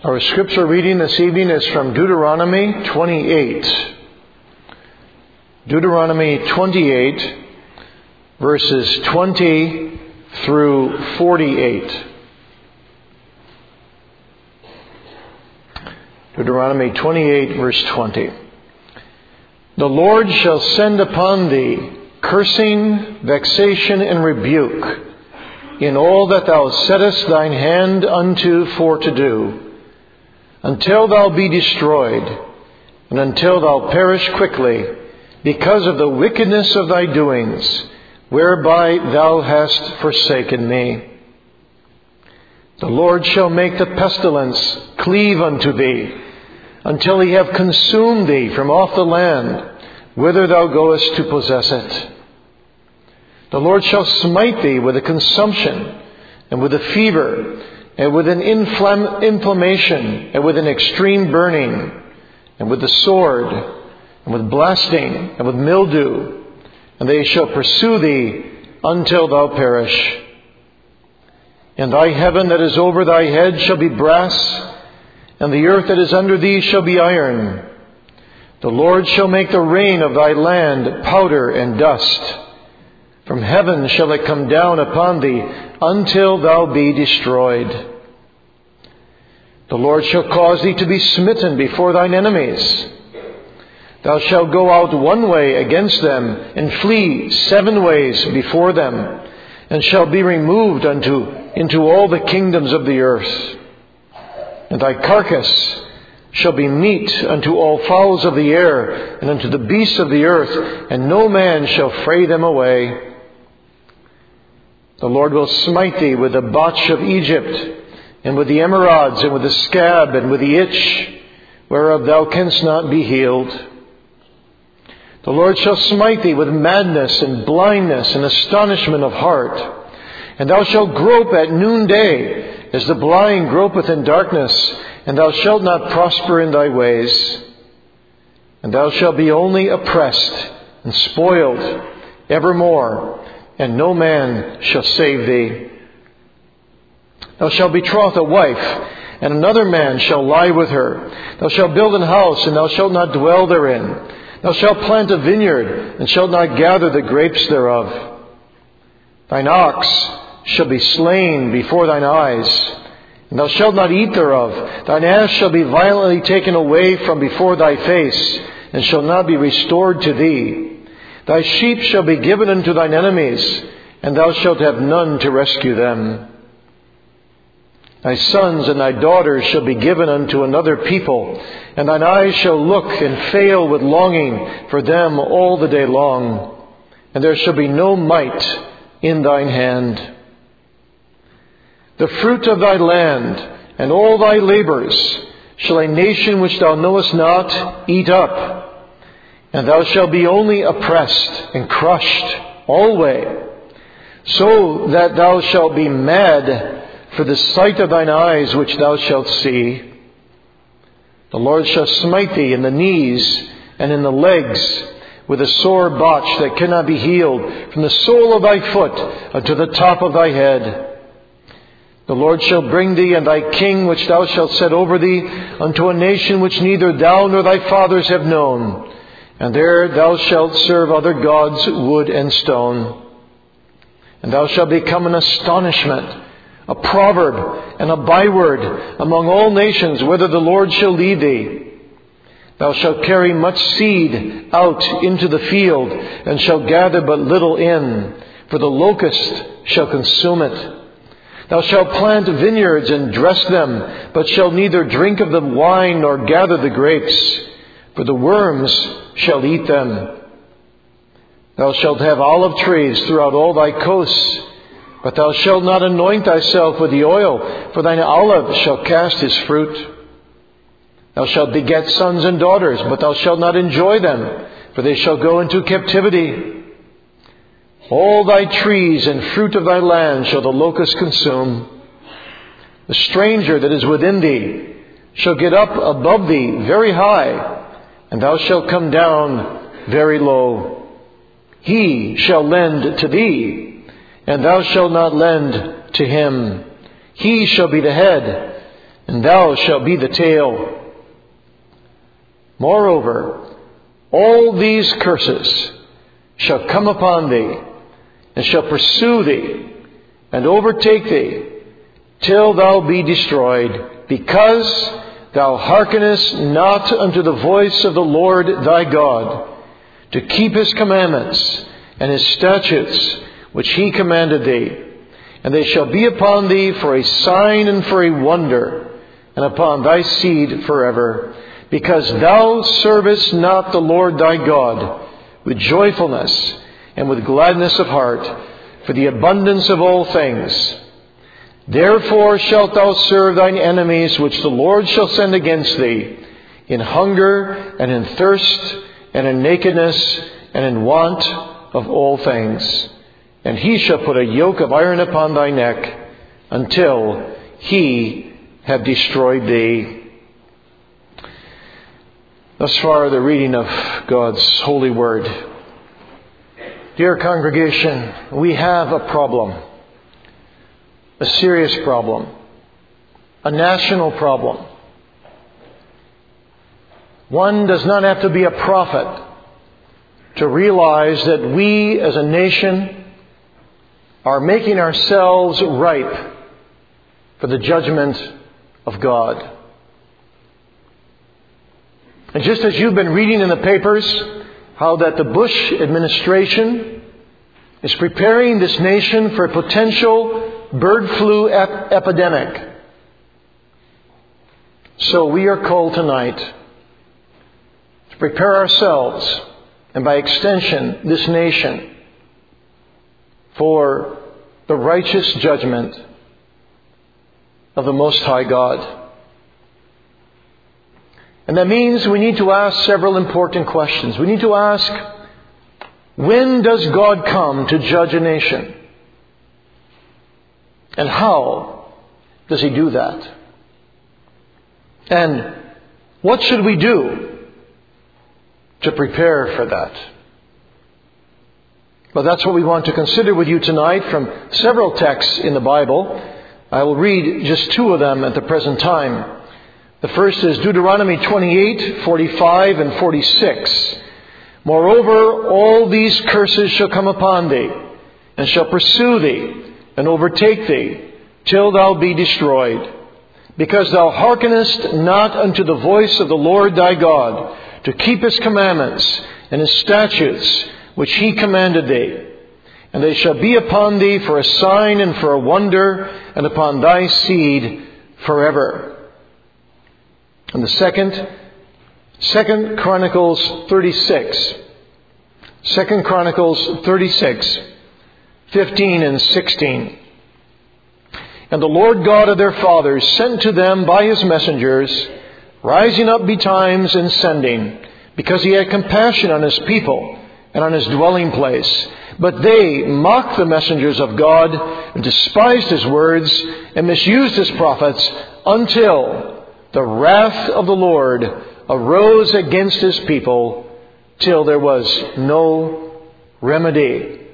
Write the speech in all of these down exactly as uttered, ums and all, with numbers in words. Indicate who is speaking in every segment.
Speaker 1: Our scripture reading this evening is from Deuteronomy twenty-eight. Deuteronomy twenty-eight, verses twenty through forty-eight. Deuteronomy twenty-eight, verse twenty. The Lord shall send upon thee cursing, vexation, and rebuke in all that thou settest thine hand unto for to do, until thou be destroyed, and until thou perish quickly, because of the wickedness of thy doings, whereby thou hast forsaken me. The Lord shall make the pestilence cleave unto thee, until he have consumed thee from off the land, whither thou goest to possess it. The Lord shall smite thee with a consumption, and with a fever, and with an inflam- inflammation, and with an extreme burning, and with the sword, and with blasting, and with mildew, and they shall pursue thee until thou perish. And thy heaven that is over thy head shall be brass, and the earth that is under thee shall be iron. The Lord shall make the rain of thy land powder and dust. From heaven shall it come down upon thee until thou be destroyed. The Lord shall cause thee to be smitten before thine enemies. Thou shalt go out one way against them, and flee seven ways before them, and shall be removed unto into all the kingdoms of the earth. And thy carcass shall be meat unto all fowls of the air, and unto the beasts of the earth, and no man shall fray them away. The Lord will smite thee with the botch of Egypt, and with the emerods, and with the scab, and with the itch, whereof thou canst not be healed. The Lord shall smite thee with madness, and blindness, and astonishment of heart. And thou shalt grope at noonday, as the blind gropeth in darkness, and thou shalt not prosper in thy ways. And thou shalt be only oppressed and spoiled evermore, and no man shall save thee. Thou shalt betroth a wife, and another man shall lie with her. Thou shalt build an house, and thou shalt not dwell therein. Thou shalt plant a vineyard, and shalt not gather the grapes thereof. Thine ox shall be slain before thine eyes, and thou shalt not eat thereof. Thine ass shall be violently taken away from before thy face, and shall not be restored to thee. Thy sheep shall be given unto thine enemies, and thou shalt have none to rescue them. Thy sons and thy daughters shall be given unto another people, and thine eyes shall look and fail with longing for them all the day long, and there shall be no might in thine hand. The fruit of thy land and all thy labors shall a nation which thou knowest not eat up, and thou shalt be only oppressed and crushed alway, so that thou shalt be mad for the sight of thine eyes which thou shalt see. The Lord shall smite thee in the knees and in the legs with a sore botch that cannot be healed, from the sole of thy foot unto the top of thy head. The Lord shall bring thee and thy king which thou shalt set over thee unto a nation which neither thou nor thy fathers have known, and there thou shalt serve other gods, wood and stone. And thou shalt become an astonishment, a proverb, and a byword among all nations, whither the Lord shall lead thee. Thou shalt carry much seed out into the field, and shalt gather but little in, for the locust shall consume it. Thou shalt plant vineyards and dress them, but shalt neither drink of the wine nor gather the grapes, for the worms shall eat them. Thou shalt have olive trees throughout all thy coasts, but thou shalt not anoint thyself with the oil, for thine olive shall cast his fruit. Thou shalt beget sons and daughters, but thou shalt not enjoy them, for they shall go into captivity. All thy trees and fruit of thy land shall the locust consume. The stranger that is within thee shall get up above thee very high, and thou shalt come down very low. He shall lend to thee, and thou shalt not lend to him. He shall be the head, and thou shalt be the tail. Moreover, all these curses shall come upon thee, and shall pursue thee, and overtake thee, till thou be destroyed, because thou hearkenest not unto the voice of the Lord thy God, to keep his commandments and his statutes, which he commanded thee. And they shall be upon thee for a sign and for a wonder, and upon thy seed forever, because thou servest not the Lord thy God with joyfulness and with gladness of heart, for the abundance of all things. Therefore shalt thou serve thine enemies, which the Lord shall send against thee, in hunger and in thirst and in nakedness and in want of all things. And he shall put a yoke of iron upon thy neck, until he have destroyed thee. Thus far, the reading of God's holy word. Dear congregation, we have a problem. A serious problem. A national problem. One does not have to be a prophet to realize that we as a nation are making ourselves ripe for the judgment of God. And just as you've been reading in the papers how that the Bush administration is preparing this nation for a potential bird flu ep- epidemic, so we are called tonight to prepare ourselves, and by extension this nation, for the righteous judgment of the Most High God. And that means we need to ask several important questions. We need to ask, when does God come to judge a nation? And how does he do that? And what should we do to prepare for that? Well, that's what we want to consider with you tonight from several texts in the Bible. I will read just two of them at the present time. The first is Deuteronomy twenty-eight, forty-five and forty-six. Moreover, all these curses shall come upon thee, and shall pursue thee, and overtake thee, till thou be destroyed. Because thou hearkenest not unto the voice of the Lord thy God, to keep his commandments and his statutes, which he commanded thee. And they shall be upon thee for a sign and for a wonder, and upon thy seed forever. And the second, Second Chronicles thirty-six. Second Chronicles thirty-six, fifteen and sixteen. And the Lord God of their fathers sent to them by his messengers, rising up betimes and sending, because he had compassion on his people and on his dwelling place. But they mocked the messengers of God, and despised his words, and misused his prophets, until the wrath of the Lord arose against his people, till there was no remedy.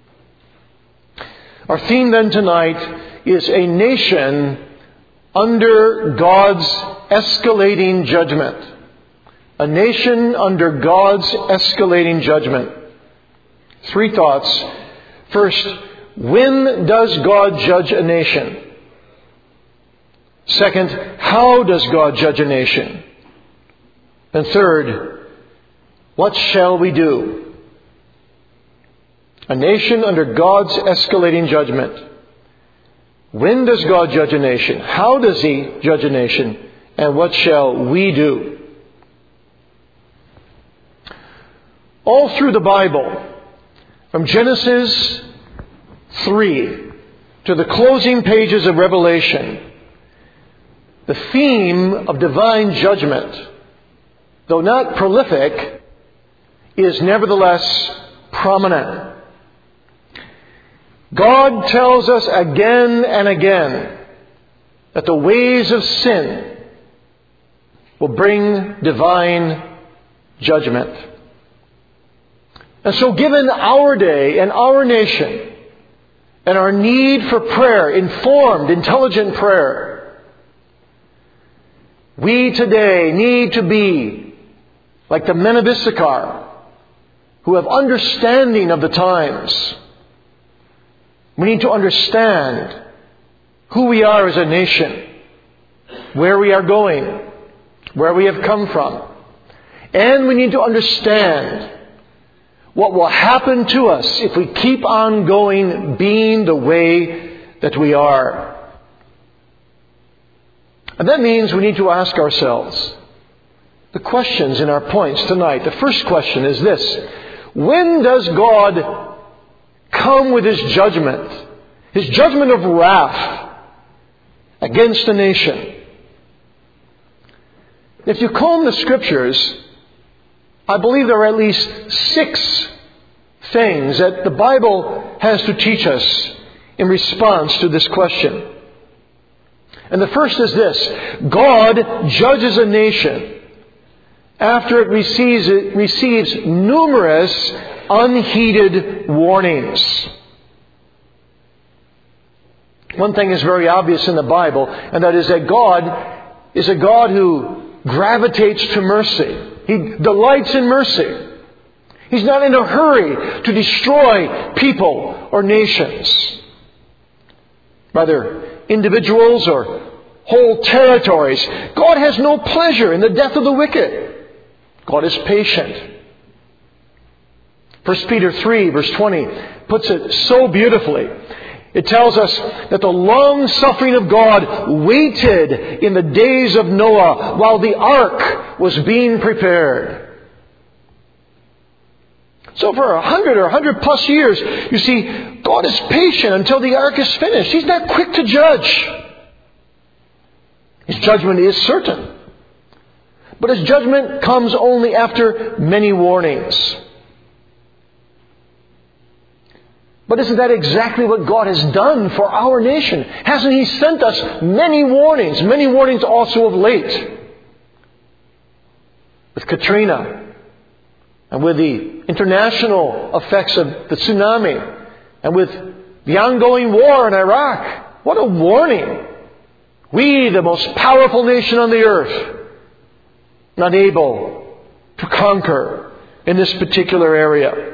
Speaker 1: Our theme then tonight is a nation under God's escalating judgment. A nation under God's escalating judgment. Three thoughts. First, when does God judge a nation? Second, how does God judge a nation? And third, what shall we do? A nation under God's escalating judgment. When does God judge a nation? How does he judge a nation? And what shall we do? All through the Bible, from Genesis three to the closing pages of Revelation, the theme of divine judgment, though not prolific, is nevertheless prominent. God tells us again and again that the ways of sin will bring divine judgment. And so given our day and our nation and our need for prayer, informed, intelligent prayer, We today need to be like the men of Issachar, who have understanding of the times. We need to understand who we are as a nation, where we are going, where we have come from. And we need to understand what will happen to us if we keep on going being the way that we are. And that means we need to ask ourselves the questions in our points tonight. The first question is this: when does God come with His judgment? His judgment of wrath against a nation. If you comb the Scriptures, I believe there are at least six things that the Bible has to teach us in response to this question. And the first is this: God judges a nation after it receives, it receives numerous unheeded warnings. One thing is very obvious in the Bible, and that is that God is a God who gravitates to mercy. He delights in mercy. He's not in a hurry to destroy people or nations, whether individuals or whole territories. God has no pleasure in the death of the wicked. God is patient. First Peter three verse twenty puts it so beautifully. It tells us that the long suffering of God waited in the days of Noah while the ark was being prepared. So for a hundred or a hundred plus years, you see, God is patient until the ark is finished. He's not quick to judge. His judgment is certain. But His judgment comes only after many warnings. But isn't that exactly what God has done for our nation? Hasn't He sent us many warnings? Many warnings also of late. With Katrina, and with the international effects of the tsunami, and with the ongoing war in Iraq. What a warning! We, the most powerful nation on the earth, not able to conquer in this particular area.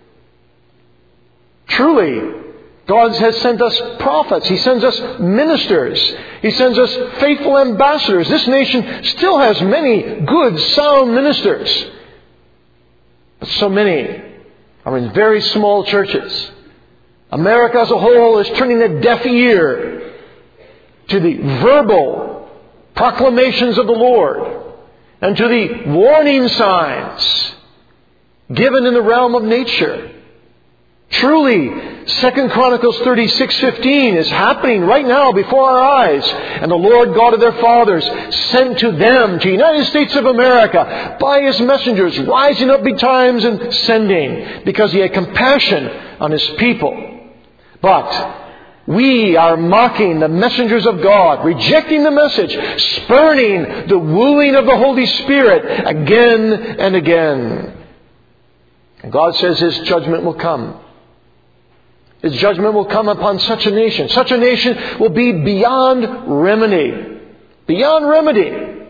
Speaker 1: Truly, God has sent us prophets. He sends us ministers. He sends us faithful ambassadors. This nation still has many good, sound ministers. But so many are in very small churches. America as a whole is turning a deaf ear to the verbal proclamations of the Lord and to the warning signs given in the realm of nature. Truly, Second Chronicles thirty-six fifteen is happening right now before our eyes. And the Lord God of their fathers sent to them, to the United States of America, by His messengers, rising up betimes and sending, because He had compassion on His people. But we are mocking the messengers of God, rejecting the message, spurning the wooing of the Holy Spirit again and again. And God says His judgment will come. His judgment will come upon such a nation. Such a nation will be beyond remedy. Beyond remedy.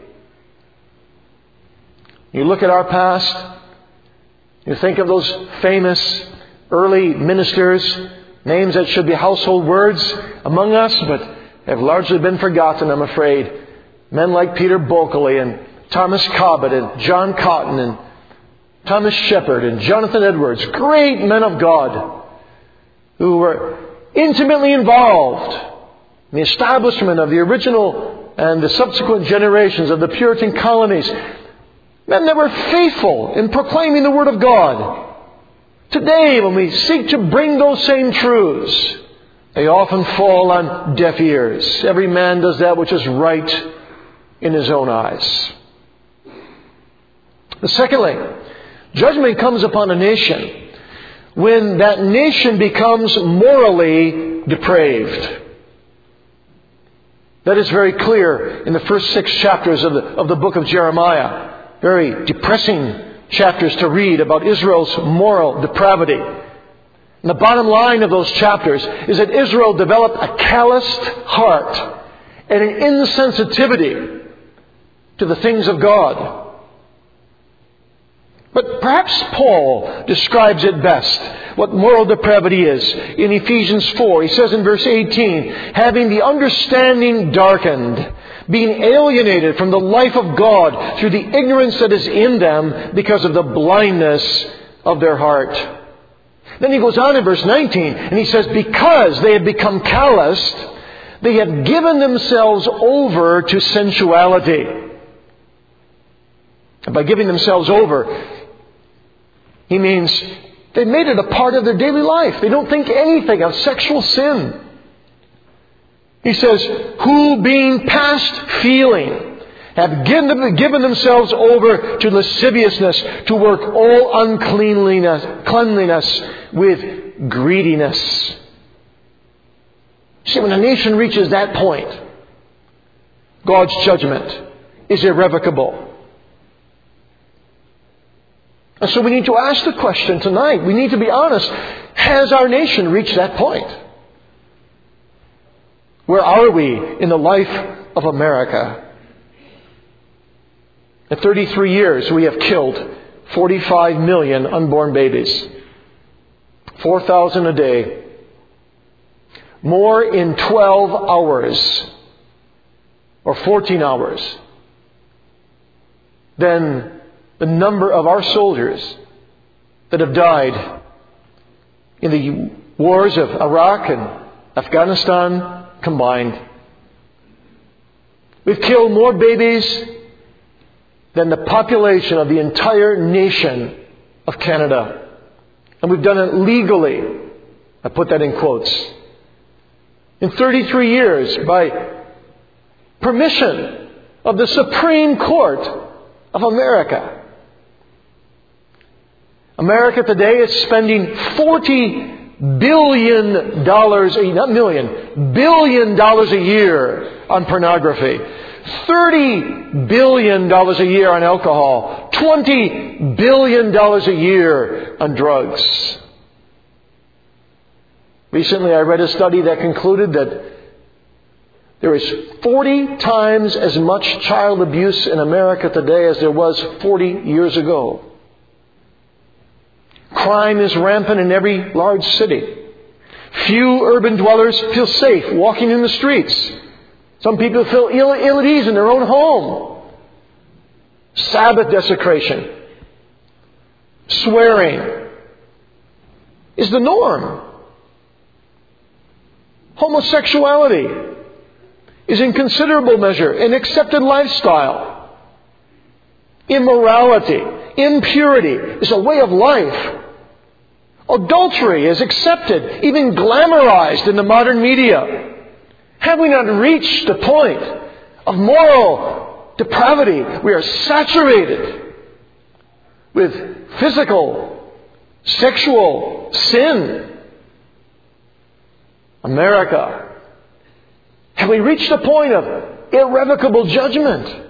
Speaker 1: You look at our past, you think of those famous early ministers, names that should be household words among us, but have largely been forgotten, I'm afraid. Men like Peter Bulkeley and Thomas Cobbett and John Cotton and Thomas Shepard and Jonathan Edwards. Great men of God who were intimately involved in the establishment of the original and the subsequent generations of the Puritan colonies. Men that were faithful in proclaiming the Word of God. Today, when we seek to bring those same truths, they often fall on deaf ears. Every man does that which is right in his own eyes. Secondly, judgment comes upon a nation when that nation becomes morally depraved. That is very clear in the first six chapters of the, of the book of Jeremiah. Very depressing chapters to read about Israel's moral depravity. And the bottom line of those chapters is that Israel developed a calloused heart and an insensitivity to the things of God. But perhaps Paul describes it best, what moral depravity is. In Ephesians four, he says in verse eighteen, having the understanding darkened, being alienated from the life of God through the ignorance that is in them because of the blindness of their heart. Then he goes on in verse nineteen, and he says, because they have become calloused, they have given themselves over to sensuality. And by giving themselves over, he means they've made it a part of their daily life. They don't think anything of sexual sin. He says, who being past feeling have given, given themselves over to lasciviousness, to work all uncleanliness cleanliness with greediness. See, when a nation reaches that point, God's judgment is irrevocable. And so we need to ask the question tonight. We need to be honest. Has our nation reached that point? Where are we in the life of America? In thirty-three years, we have killed forty-five million unborn babies. four thousand a day. More in twelve hours or fourteen hours than the number of our soldiers that have died in the wars of Iraq and Afghanistan combined. We've killed more babies than the population of the entire nation of Canada. And we've done it legally. I put that in quotes. In thirty-three years, by permission of the Supreme Court of America. America today is spending forty billion dollars, not million, billion dollars a year on pornography. thirty billion dollars a year on alcohol. twenty billion dollars a year on drugs. Recently I read a study that concluded that there is forty times as much child abuse in America today as there was forty years ago. Crime is rampant in every large city. Few urban dwellers feel safe walking in the streets. Some people feel ill, ill at ease in their own home. Sabbath desecration, swearing is the norm. Homosexuality is in considerable measure an accepted lifestyle. Immorality, impurity is a way of life. Adultery is accepted, even glamorized in the modern media. Have we not reached the point of moral depravity? We are saturated with physical, sexual sin. America, have we reached a point of irrevocable judgment?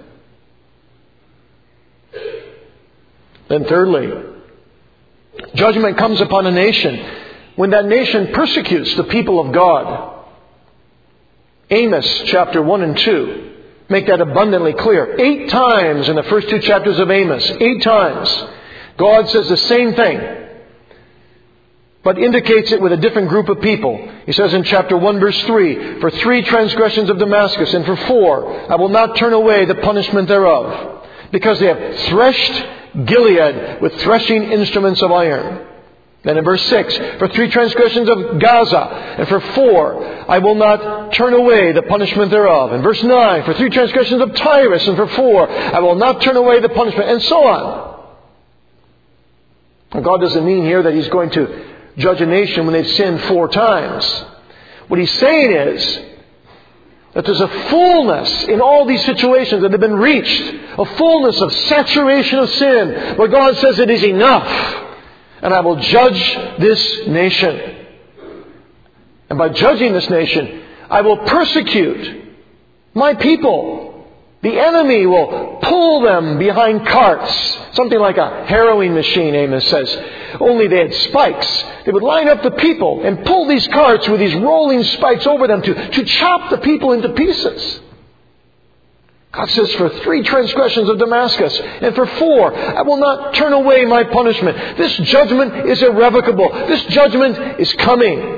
Speaker 1: Then thirdly, judgment comes upon a nation when that nation persecutes the people of God. Amos chapter one and two make that abundantly clear. Eight times in the first two chapters of Amos, eight times, God says the same thing, but indicates it with a different group of people. He says in chapter one verse three, for three transgressions of Damascus, and for four, I will not turn away the punishment thereof, because they have threshed Gilead with threshing instruments of iron. Then in verse six, for three transgressions of Gaza, and for four, I will not turn away the punishment thereof. In verse nine, for three transgressions of Tyrus, and for four, I will not turn away the punishment, and so on. And God doesn't mean here that He's going to judge a nation when they've sinned four times. What He's saying is that there's a fullness in all these situations that have been reached, a fullness of saturation of sin, where God says it is enough, and I will judge this nation. And by judging this nation, I will persecute my people. The enemy will pull them behind carts, something like a harrowing machine, Amos says. Only they had spikes. They would line up the people and pull these carts with these rolling spikes over them to, to chop the people into pieces. God says, for three transgressions of Damascus, and for four, I will not turn away my punishment. This judgment is irrevocable. This judgment is coming.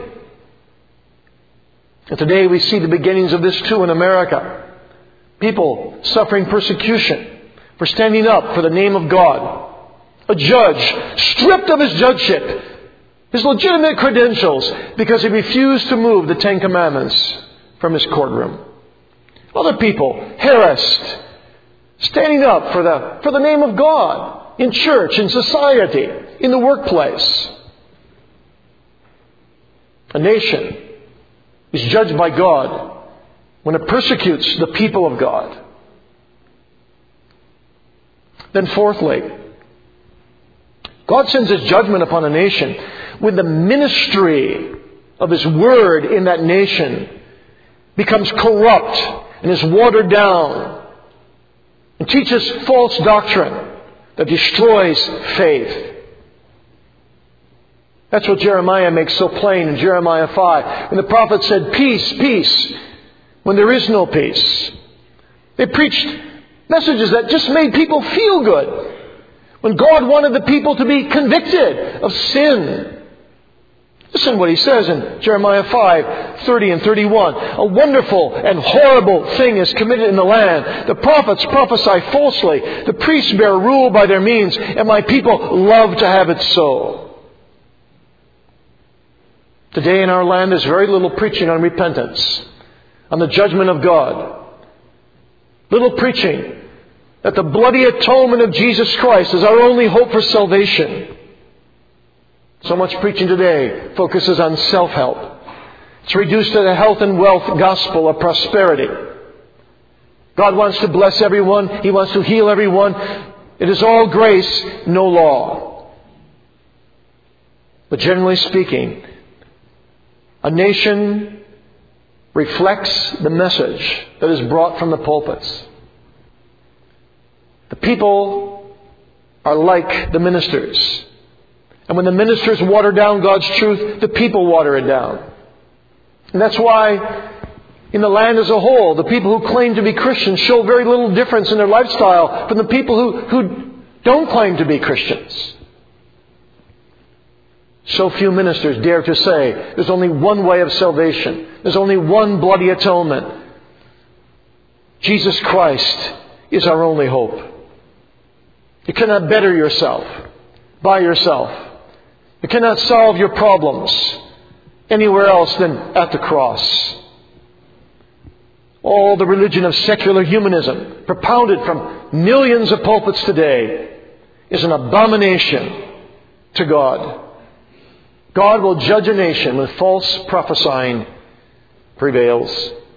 Speaker 1: And today we see the beginnings of this too in America. People suffering persecution for standing up for the name of God. A judge stripped of his judgeship, his legitimate credentials, because he refused to move the Ten Commandments from his courtroom. Other people harassed, standing up for the, for the name of God in church, in society, in the workplace. A nation is judged by God when it persecutes the people of God. Then fourthly, God sends His judgment upon a nation when the ministry of His Word in that nation becomes corrupt and is watered down and teaches false doctrine that destroys faith. That's what Jeremiah makes so plain in Jeremiah five. When the prophet said, peace, peace, when there is no peace. They preached messages that just made people feel good, when God wanted the people to be convicted of sin. Listen what He says in Jeremiah five, thirty and thirty-one. A wonderful and horrible thing is committed in the land. The prophets prophesy falsely. The priests bear rule by their means, and my people love to have it so. Today in our land there's very little preaching on repentance, on the judgment of God. Little preaching that the bloody atonement of Jesus Christ is our only hope for salvation. So much preaching today focuses on self-help. It's reduced to the health and wealth gospel of prosperity. God wants to bless everyone. He wants to heal everyone. It is all grace, no law. But generally speaking, a nation reflects the message that is brought from the pulpits. The people are like the ministers. And when the ministers water down God's truth, the people water it down. And that's why in the land as a whole, the people who claim to be Christians show very little difference in their lifestyle from the people who, who don't claim to be Christians. So few ministers dare to say there's only one way of salvation. There's only one bloody atonement. Jesus Christ is our only hope. You cannot better yourself by yourself. You cannot solve your problems anywhere else than at the cross. All the religion of secular humanism, propounded from millions of pulpits today, is an abomination to God. God will judge a nation when false prophesying prevails.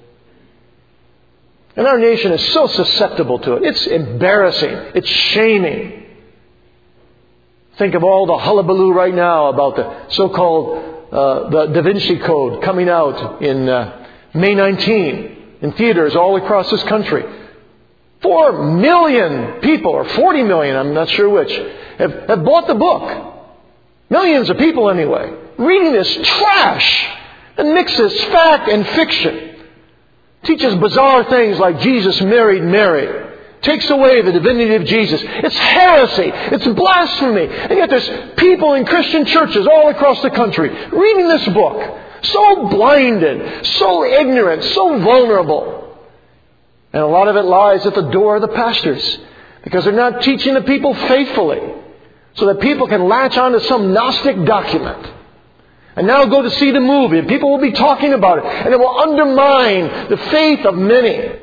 Speaker 1: And our nation is so susceptible to it. It's embarrassing. It's shaming. Think of all the hullabaloo right now about the so-called uh, the Da Vinci Code coming out in uh, May nineteenth in theaters all across this country. Four million people, or forty million, I'm not sure which, have, have bought the book. Millions of people anyway, reading this trash that mixes fact and fiction. Teaches bizarre things like Jesus married Mary. Takes away the divinity of Jesus. It's heresy. It's blasphemy. And yet there's people in Christian churches all across the country reading this book. So blinded, so ignorant, so vulnerable. And a lot of it lies at the door of the pastors. Because they're not teaching the people faithfully. So that people can latch onto some Gnostic document. And now go to see the movie. And people will be talking about it. And it will undermine the faith of many.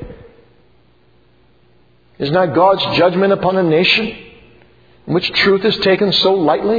Speaker 1: Is not God's judgment upon a nation in which truth is taken so lightly?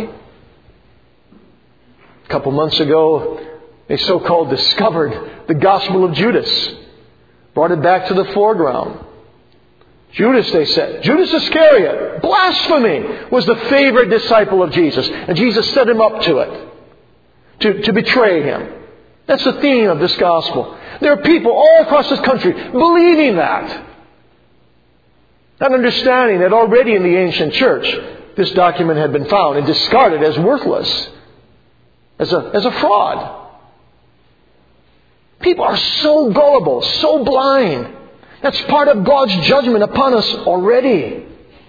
Speaker 1: A couple months ago, they so-called discovered the Gospel of Judas. Brought it back to the foreground. Judas, they said, Judas Iscariot, blasphemy, was the favorite disciple of Jesus. And Jesus set him up to it, to, to betray him. That's the theme of this gospel. There are people all across this country believing that. Not understanding that already in the ancient church, this document had been found and discarded as worthless, as a, as a fraud. People are so gullible, so blind. That's part of God's judgment upon us already.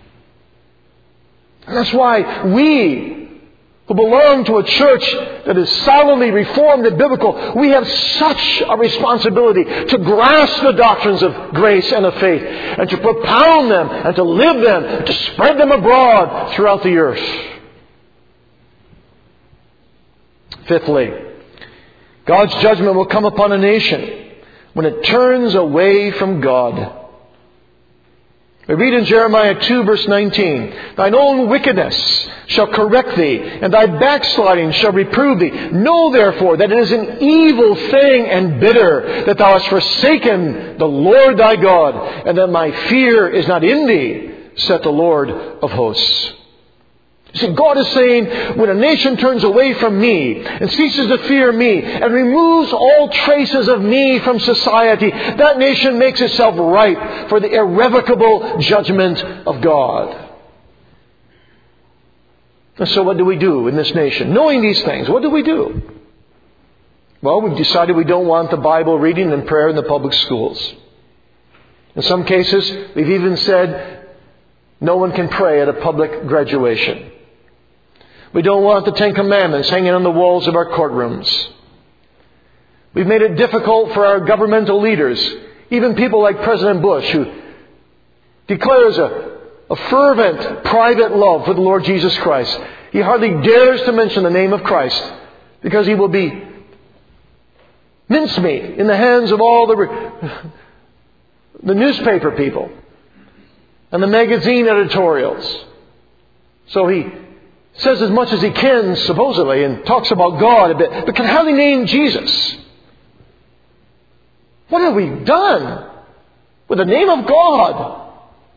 Speaker 1: And that's why we, who belong to a church that is solidly reformed and biblical, we have such a responsibility to grasp the doctrines of grace and of faith, and to propound them, and to live them, and to spread them abroad throughout the earth. Fifthly, God's judgment will come upon a nation when it turns away from God. We read in Jeremiah two, verse nineteen, "Thine own wickedness shall correct thee, and thy backsliding shall reprove thee. Know therefore that it is an evil thing and bitter, that thou hast forsaken the Lord thy God, and that my fear is not in thee, saith the Lord of hosts." You see, God is saying, when a nation turns away from me and ceases to fear me and removes all traces of me from society, that nation makes itself ripe for the irrevocable judgment of God. And so what do we do in this nation? Knowing these things, what do we do? Well, we've decided we don't want the Bible reading and prayer in the public schools. In some cases, we've even said no one can pray at a public graduation. We don't want the Ten Commandments hanging on the walls of our courtrooms. We've made it difficult for our governmental leaders, even people like President Bush, who declares a, a fervent private love for the Lord Jesus Christ. He hardly dares to mention the name of Christ because he will be mincemeat in the hands of all the, the newspaper people and the magazine editorials. So he says as much as he can, supposedly, and talks about God a bit, but can hardly name Jesus. What have we done with the name of God?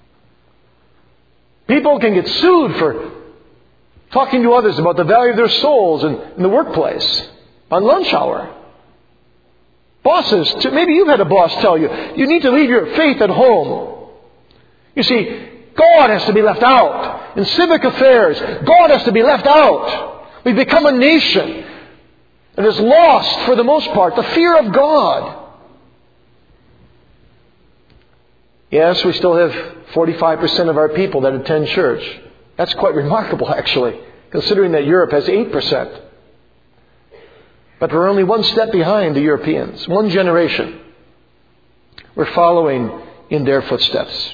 Speaker 1: People can get sued for talking to others about the value of their souls in, in the workplace, on lunch hour. Bosses, maybe you've had a boss tell you, you need to leave your faith at home. You see, God has to be left out. In civic affairs, God has to be left out. We've become a nation that has lost, for the most part, the fear of God. Yes, we still have forty-five percent of our people that attend church. That's quite remarkable, actually, considering that Europe has eight percent. But we're only one step behind the Europeans. One generation. We're following in their footsteps.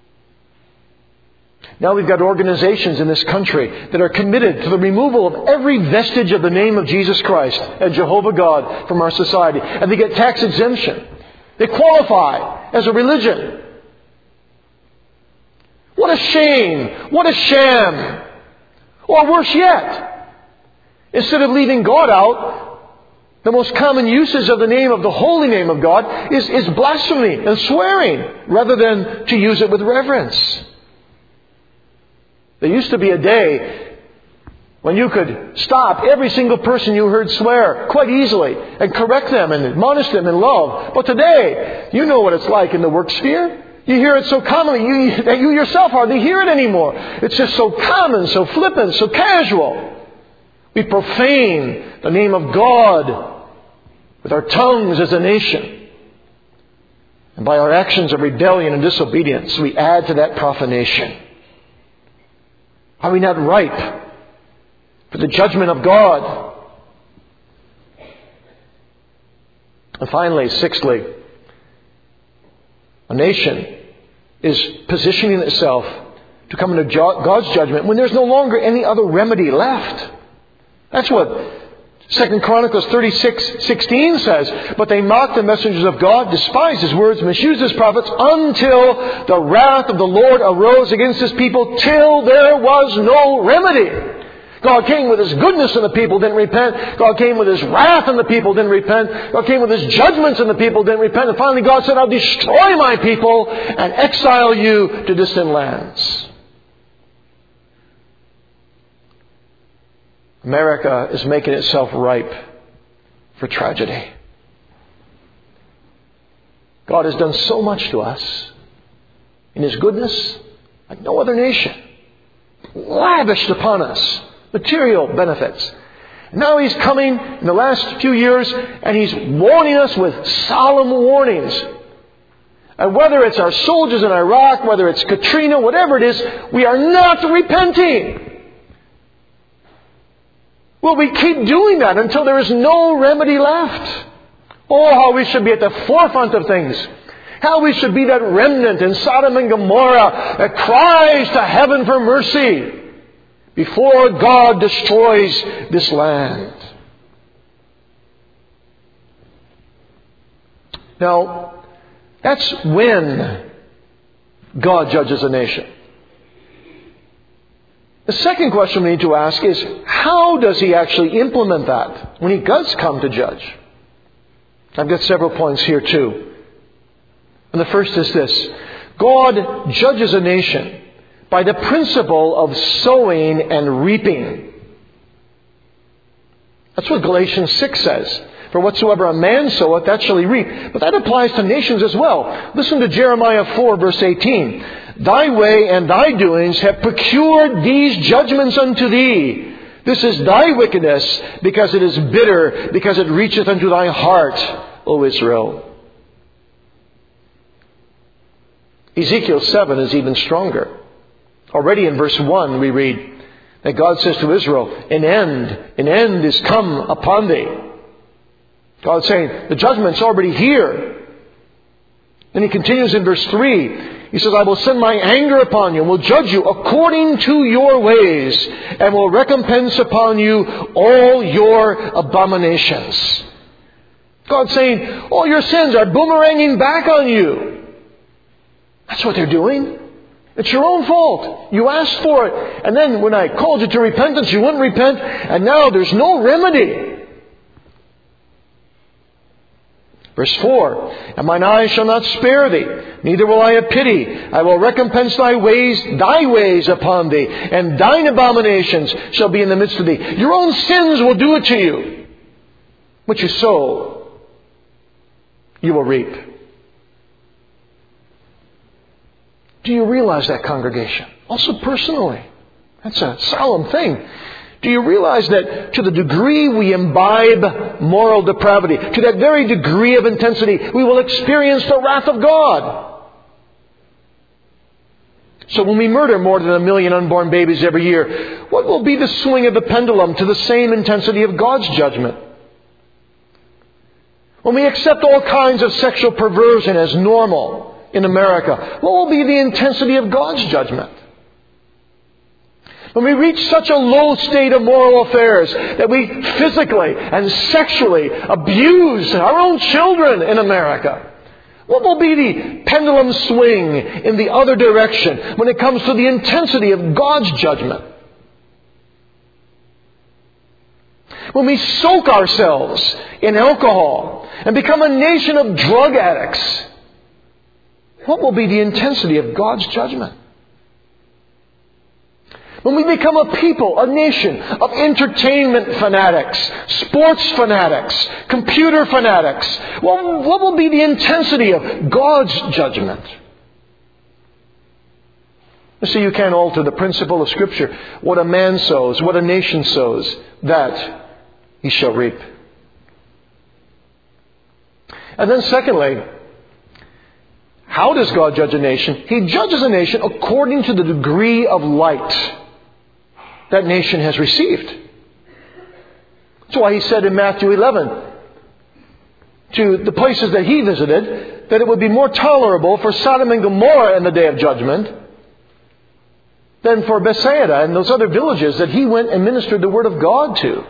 Speaker 1: Now we've got organizations in this country that are committed to the removal of every vestige of the name of Jesus Christ and Jehovah God from our society. And they get tax exemption. They qualify as a religion. What a shame. What a sham. Or worse yet, instead of leaving God out, the most common usage of the name of the holy name of God is, is blasphemy and swearing, rather than to use it with reverence. There used to be a day when you could stop every single person you heard swear quite easily and correct them and admonish them in love. But today, you know what it's like in the work sphere. You hear it so commonly you, that you yourself hardly hear it anymore. It's just so common, so flippant, so casual. We profane the name of God with our tongues as a nation. And by our actions of rebellion and disobedience, we add to that profanation. Are we not ripe for the judgment of God? And finally, sixthly, a nation is positioning itself to come into God's judgment when there's no longer any other remedy left. That's what Second Chronicles thirty-six sixteen says. But they mocked the messengers of God, despised His words, misused His prophets, until the wrath of the Lord arose against His people, till there was no remedy. God came with His goodness and the people didn't repent. God came with His wrath and the people didn't repent. God came with His judgments and the people didn't repent. And finally God said, I'll destroy my people and exile you to distant lands. America is making itself ripe for tragedy. God has done so much to us in His goodness like no other nation. Lavished upon us material benefits. Now He's coming in the last few years and He's warning us with solemn warnings And whether it's our soldiers in Iraq, whether it's Katrina, whatever it is, we are not repenting. Will we keep doing that until there is no remedy left? Oh, how we should be at the forefront of things. How we should be that remnant in Sodom and Gomorrah that cries to heaven for mercy before God destroys this land. Now, that's when God judges a nation. The second question we need to ask is, how does He actually implement that when He does come to judge? I've got several points here too. And the first is this. God judges a nation by the principle of sowing and reaping. That's what Galatians six says. For whatsoever a man soweth, that shall he reap. But that applies to nations as well. Listen to Jeremiah four, verse eighteen. Thy way and thy doings have procured these judgments unto thee. This is thy wickedness, because it is bitter, because it reacheth unto thy heart, O Israel. Ezekiel seven is even stronger. Already in verse one we read that God says to Israel, An end, an end is come upon thee. God's saying, the judgment's already here. And He continues in verse three. He says, I will send my anger upon you and will judge you according to your ways and will recompense upon you all your abominations. God's saying, all your sins are boomeranging back on you. That's what they're doing. It's your own fault. You asked for it. And then when I called you to repentance, you wouldn't repent. And now there's no remedy. Verse four, And mine eyes shall not spare thee, neither will I have pity. I will recompense thy ways, thy ways upon thee, and thine abominations shall be in the midst of thee. Your own sins will do it to you. What you sow, you will reap. Do you realize that, congregation? Also personally. That's a solemn thing. Do you realize that to the degree we imbibe moral depravity, to that very degree of intensity, we will experience the wrath of God? So when we murder more than a million unborn babies every year, what will be the swing of the pendulum to the same intensity of God's judgment? When we accept all kinds of sexual perversion as normal in America, what will be the intensity of God's judgment? When we reach such a low state of moral affairs that we physically and sexually abuse our own children in America, what will be the pendulum swing in the other direction when it comes to the intensity of God's judgment? When we soak ourselves in alcohol and become a nation of drug addicts, what will be the intensity of God's judgment? When we become a people, a nation of entertainment fanatics, sports fanatics, computer fanatics, what, what will be the intensity of God's judgment? You see, you can't alter the principle of Scripture. What a man sows, what a nation sows, that he shall reap. And then secondly, how does God judge a nation? He judges a nation according to the degree of light that nation has received. That's why He said in Matthew eleven to the places that He visited that it would be more tolerable for Sodom and Gomorrah in the day of judgment than for Bethsaida and those other villages that He went and ministered the Word of God to.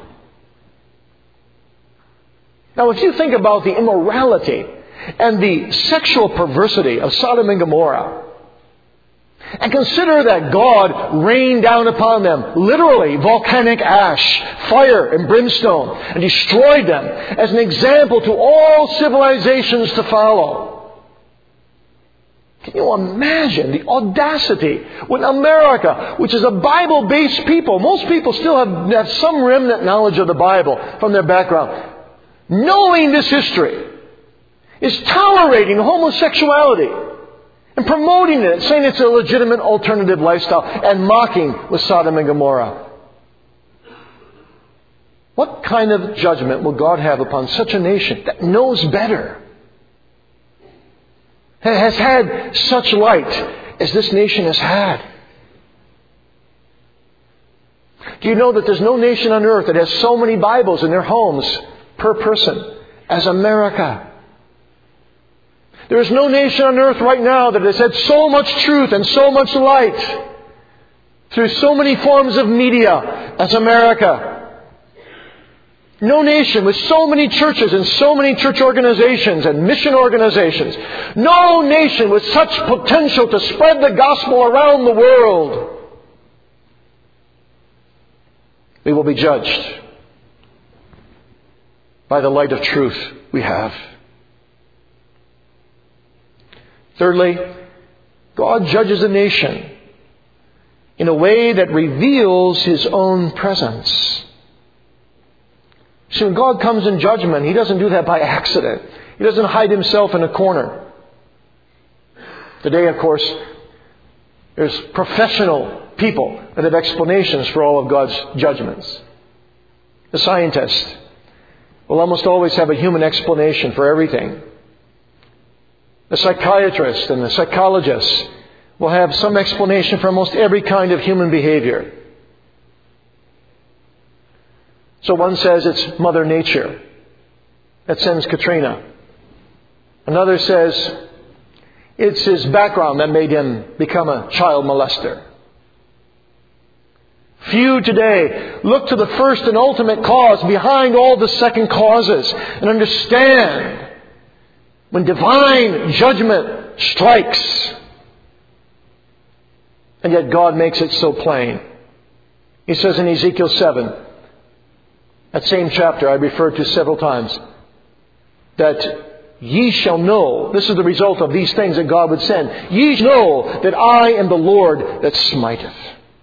Speaker 1: Now, if you think about the immorality and the sexual perversity of Sodom and Gomorrah, and consider that God rained down upon them, literally, volcanic ash, fire and brimstone, and destroyed them as an example to all civilizations to follow. Can you imagine the audacity when America, which is a Bible-based people, most people still have, have some remnant knowledge of the Bible from their background, knowing this history, is tolerating homosexuality and promoting it, saying it's a legitimate alternative lifestyle, and mocking with Sodom and Gomorrah. What kind of judgment will God have upon such a nation that knows better? has had such light as this nation has had. Do you know that there's no nation on earth that has so many Bibles in their homes per person as America? There is no nation on earth right now that has had so much truth and so much light through so many forms of media as America. No nation with so many churches and so many church organizations and mission organizations. No nation with such potential to spread the gospel around the world. We will be judged by the light of truth we have. Thirdly, God judges a nation in a way that reveals His own presence. So when God comes in judgment, He doesn't do that by accident. He doesn't hide Himself in a corner. Today, of course, there's professional people that have explanations for all of God's judgments. The scientist will almost always have a human explanation for everything. The psychiatrist and the psychologist will have some explanation for almost every kind of human behavior. So one says it's Mother Nature that sends Katrina. Another says it's his background that made him become a child molester. Few today look to the first and ultimate cause behind all the second causes and understand when divine judgment strikes. And yet God makes it so plain. He says in Ezekiel seven, that same chapter I referred to several times, that ye shall know, this is the result of these things that God would send, ye shall know that I am the Lord that smiteth.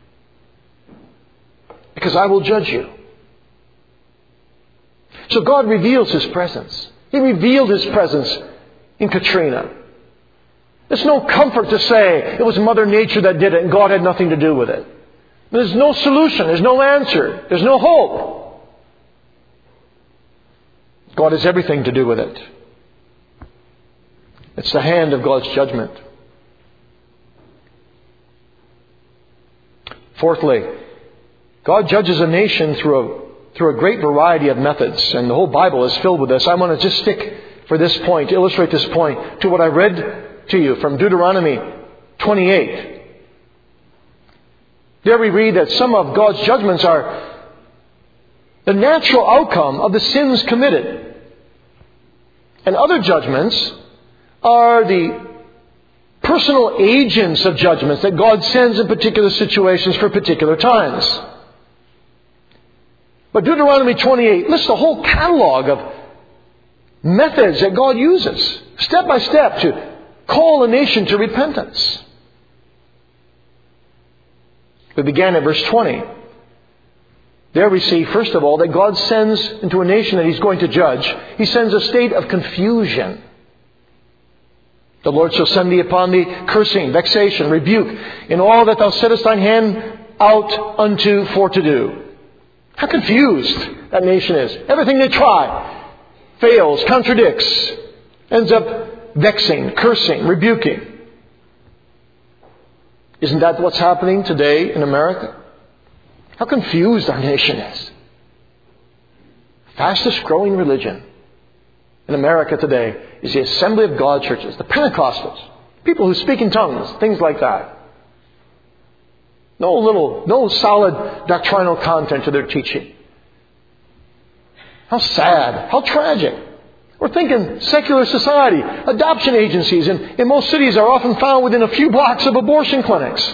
Speaker 1: Because I will judge you. So God reveals His presence. He revealed His presence in Katrina. There's no comfort to say it was Mother Nature that did it and God had nothing to do with it. There's no solution. There's no answer. There's no hope. God has everything to do with it. It's the hand of God's judgment. Fourthly, God judges a nation through a, through a great variety of methods. And the whole Bible is filled with this. I want to just stick for this point, to illustrate this point, to what I read to you from Deuteronomy twenty-eight. There we read that some of God's judgments are the natural outcome of the sins committed. And other judgments are the personal agents of judgments that God sends in particular situations for particular times. But Deuteronomy twenty-eight lists a whole catalog of methods that God uses, step by step, to call a nation to repentance. We began at verse twenty. There we see, first of all, that God sends into a nation that He's going to judge, He sends a state of confusion. The Lord shall send thee upon thee cursing, vexation, rebuke, in all that thou settest thine hand out unto for to do. How confused that nation is. Everything they try fails, contradicts, ends up vexing, cursing, rebuking. Isn't that what's happening today in America? How confused our nation is. Fastest growing religion in America today is the Assembly of God churches, the Pentecostals, people who speak in tongues, things like that. No little, no solid doctrinal content to their teaching. How sad, how tragic. We're thinking secular society. Adoption agencies in, in most cities are often found within a few blocks of abortion clinics.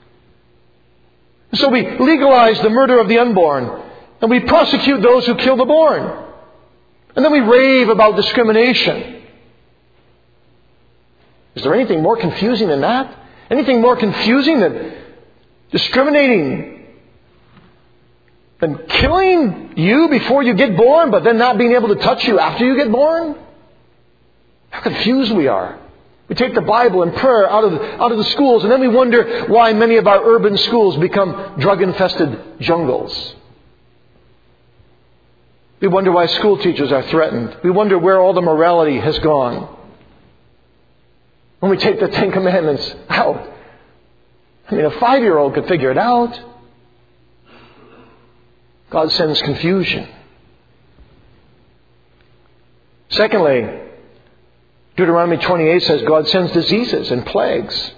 Speaker 1: So we legalize the murder of the unborn, and we prosecute those who kill the born. And then we rave about discrimination. Is there anything more confusing than that? Anything more confusing than discriminating, than killing you before you get born, but then not being able to touch you after you get born? How confused we are. We take the Bible and prayer out of the, out of the schools, and then we wonder why many of our urban schools become drug-infested jungles. We wonder why school teachers are threatened. We wonder where all the morality has gone. when we take the Ten Commandments out. I mean, a five-year-old could figure it out. God sends confusion. Secondly, Deuteronomy twenty-eight says God sends diseases and plagues.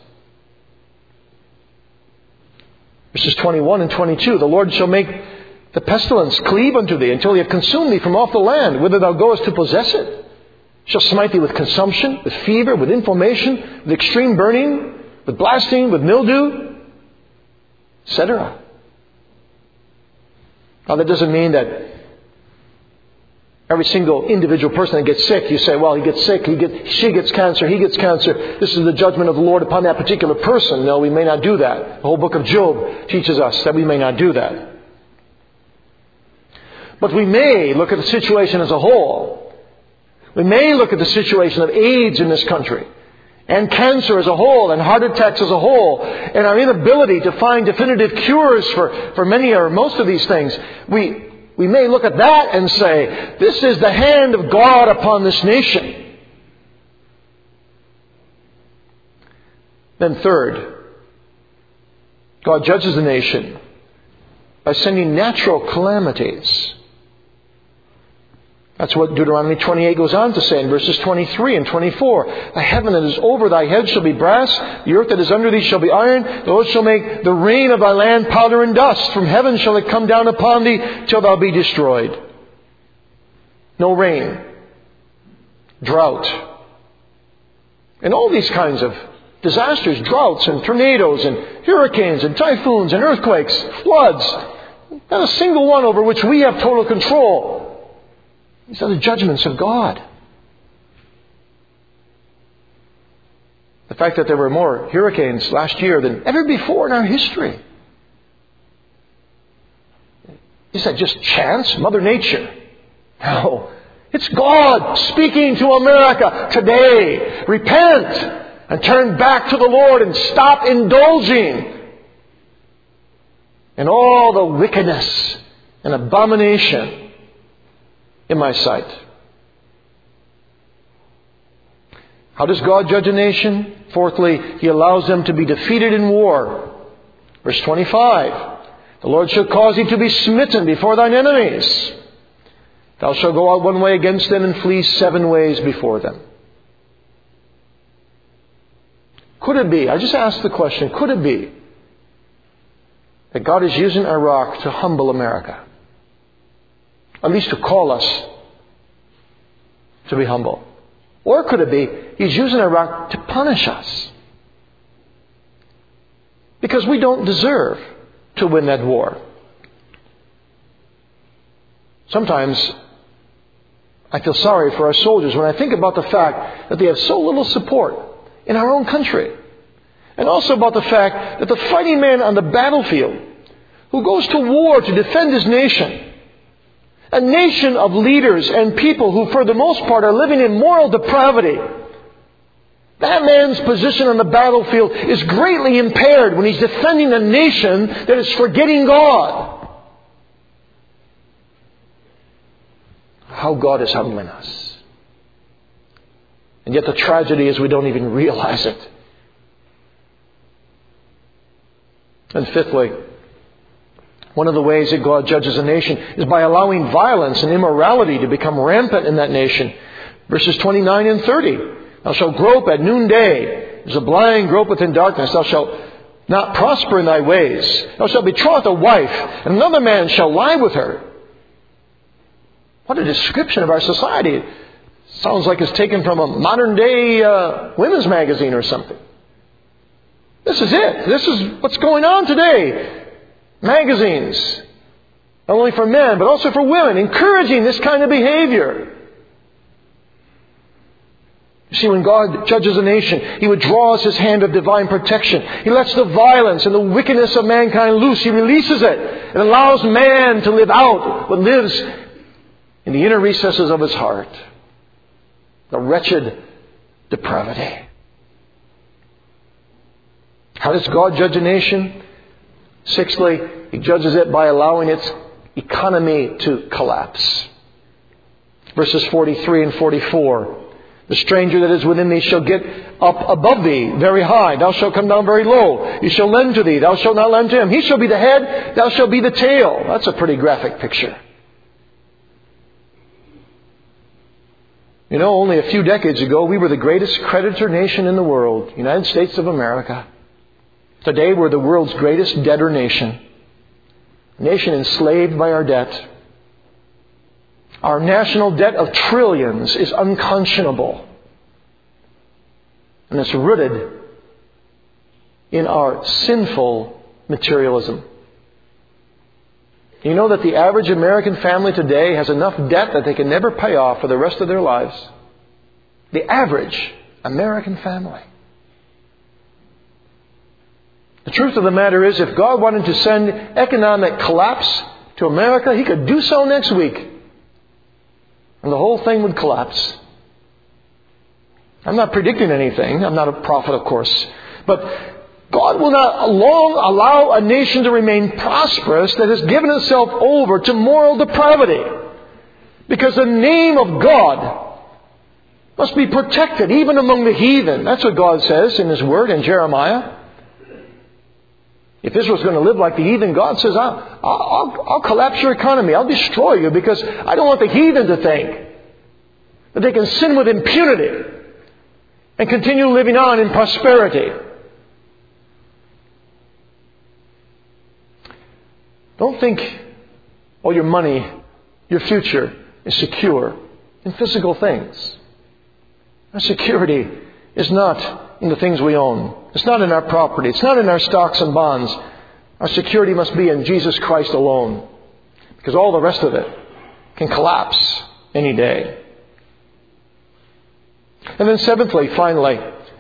Speaker 1: Verses twenty-one and twenty-two, the Lord shall make the pestilence cleave unto thee until he have consumed thee from off the land, whither thou goest to possess it. Shall smite thee with consumption, with fever, with inflammation, with extreme burning, with blasting, with mildew, et cetera. Now that doesn't mean that every single individual person that gets sick, you say, well, he gets sick, he gets, she gets cancer, he gets cancer. This is the judgment of the Lord upon that particular person. No, we may not do that. The whole book of Job teaches us that we may not do that. But we may look at the situation as a whole. We may look at the situation of AIDS in this country, and cancer as a whole, and heart attacks as a whole, and our inability to find definitive cures for, for many or most of these things. We We may look at that and say, this is the hand of God upon this nation. Then third, God judges the nation by sending natural calamities. That's what Deuteronomy twenty-eight goes on to say in verses twenty-three and twenty-four. The heaven that is over thy head shall be brass, the earth that is under thee shall be iron, the Lord shall make the rain of thy land powder and dust. From heaven shall it come down upon thee till thou be destroyed. No rain, drought, and all these kinds of disasters, droughts and tornadoes and hurricanes and typhoons and earthquakes, floods. Not a single one over which we have total control. These are the judgments of God. The fact that there were more hurricanes last year than ever before in our history. Is that just chance? Mother Nature? No. It's God speaking to America today. Repent and turn back to the Lord and stop indulging in all the wickedness and abomination in my sight. How does God judge a nation? Fourthly, He allows them to be defeated in war. Verse twenty-five. The Lord shall cause thee to be smitten before thine enemies. Thou shalt go out one way against them and flee seven ways before them. Could it be, I just asked the question, could it be that God is using Iraq to humble America? At least to call us to be humble. Or could it be He's using Iraq to punish us? Because we don't deserve to win that war. Sometimes I feel sorry for our soldiers when I think about the fact that they have so little support in our own country. And also about the fact that the fighting man on the battlefield who goes to war to defend his nation, a nation of leaders and people who for the most part are living in moral depravity, that man's position on the battlefield is greatly impaired when he's defending a nation that is forgetting God. How God is humbling us. And yet the tragedy is we don't even realize it. And fifthly, one of the ways that God judges a nation is by allowing violence and immorality to become rampant in that nation. Verses twenty-nine and thirty. Thou shalt grope at noonday, as a blind gropeth in darkness. Thou shalt not prosper in thy ways. Thou shalt betroth a wife, and another man shall lie with her. What a description of our society. It sounds like it's taken from a modern day uh, women's magazine or something. This is it. This is what's going on today. Magazines, not only for men, but also for women, encouraging this kind of behavior. You see, when God judges a nation, He withdraws His hand of divine protection. He lets the violence and the wickedness of mankind loose. He releases it and allows man to live out what lives in the inner recesses of his heart. The wretched depravity. How does God judge a nation? Sixthly, He judges it by allowing its economy to collapse. Verses forty-three and forty-four. The stranger that is within thee shall get up above thee very high. Thou shalt come down very low. He shall lend to thee. Thou shalt not lend to him. He shall be the head. Thou shalt be the tail. That's a pretty graphic picture. You know, only a few decades ago, we were the greatest creditor nation in the world. United States of America. Today, we're the world's greatest debtor nation. A nation enslaved by our debt. Our national debt of trillions is unconscionable. And it's rooted in our sinful materialism. You know that the average American family today has enough debt that they can never pay off for the rest of their lives. The average American family. The truth of the matter is, if God wanted to send economic collapse to America, He could do so next week. And the whole thing would collapse. I'm not predicting anything. I'm not a prophet, of course. But God will not long allow a nation to remain prosperous that has given itself over to moral depravity. Because the name of God must be protected even among the heathen. That's what God says in His Word in Jeremiah. If Israel's going to live like the heathen, God says, I'll, I'll, I'll collapse your economy. I'll destroy you because I don't want the heathen to think that they can sin with impunity and continue living on in prosperity. Don't think all your money, your future is secure in physical things. Our security is not in the things we own. It's not in our property. It's not in our stocks and bonds. Our security must be in Jesus Christ alone. Because all the rest of it can collapse any day. And then seventhly, finally,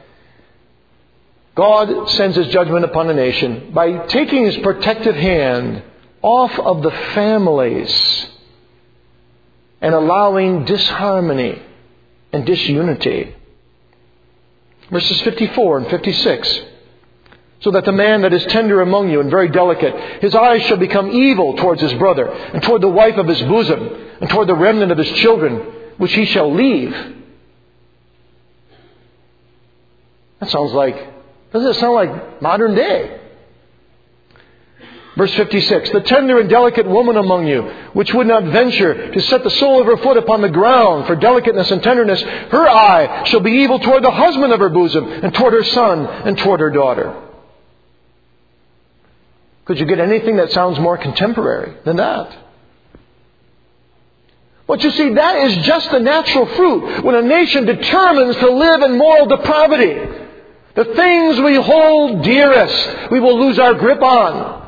Speaker 1: God sends His judgment upon a nation by taking His protective hand off of the families and allowing disharmony and disunity. Verses fifty-four and fifty-six. So that the man that is tender among you and very delicate, his eyes shall become evil towards his brother, and toward the wife of his bosom, and toward the remnant of his children, which he shall leave. That sounds like, doesn't it sound like modern day? Verse fifty-six, the tender and delicate woman among you, which would not venture to set the sole of her foot upon the ground for delicateness and tenderness, her eye shall be evil toward the husband of her bosom, and toward her son, and toward her daughter. Could you get anything that sounds more contemporary than that? But you see, that is just the natural fruit when a nation determines to live in moral depravity. The things we hold dearest, we will lose our grip on.